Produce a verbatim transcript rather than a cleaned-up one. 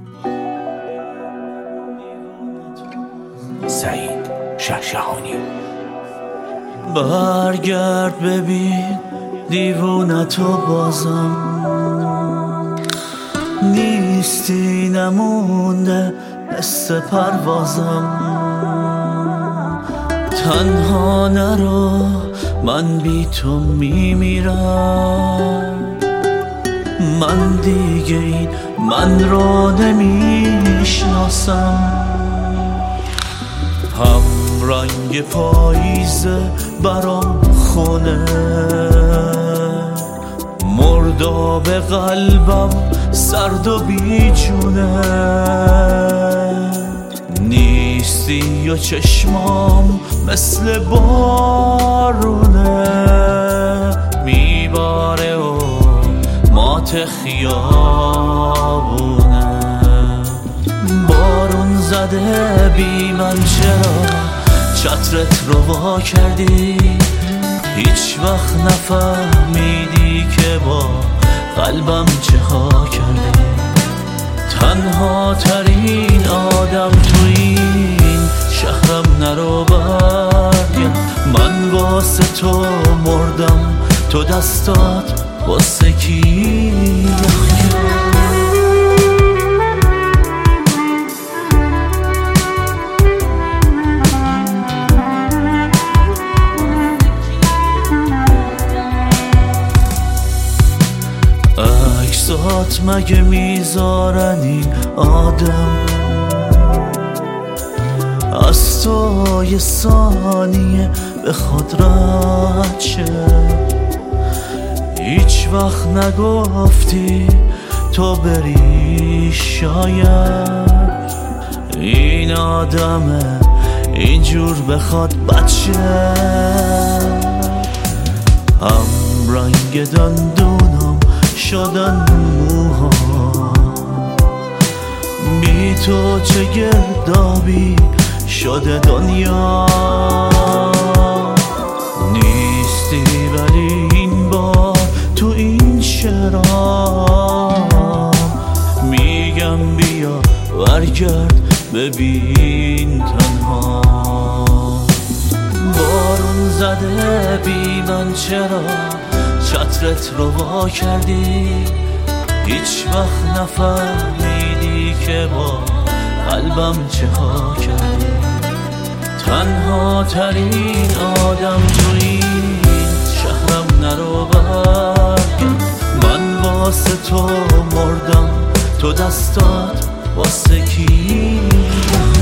سعید شهشهانی. برگرد ببین دیوونتو بازم نیستی، نمونده حس پروازم. تنها نرو من بی تو میمیرم، من دیگه این من رو نمیشناسم. هم رنگ پاییزه برام خونه، مرداب قلبم سرد و بیجونه. نیستی و چشمام مثل بارونه، میباره و مات خیابونه. بارون زده بی من چرا چترت رو وا کردی؟ هیچ وقت نفهمیدی که با قلبم چه ها کردی. تنها ترین آدم تو این شهرم، نرو برگرد. من واسه تو مردم، تو دستات واسه کی یخ کرد؟ عکسات مگه میذارن این آدم از تو یه ثانیه به خود رد شه؟ هیچ وقت نگفتی تو بری، شاید این آدمه اینجور بخواد بچه. هم رنگ دندونم شدن موها، بی تو چه گردابی شده دنیا. نیستی ولی این بار تو این شعرام میگم بیا برگرد ببین تنها. بارون زده بی من چرا چترت رو وا کردی؟ هیچ وقت نفهمیدی که با قلبم چه ها کردی. تنها ترین آدم تو این شهرم، نرو برگرد. من واسه تو مردم، تو دستات واسه کی؟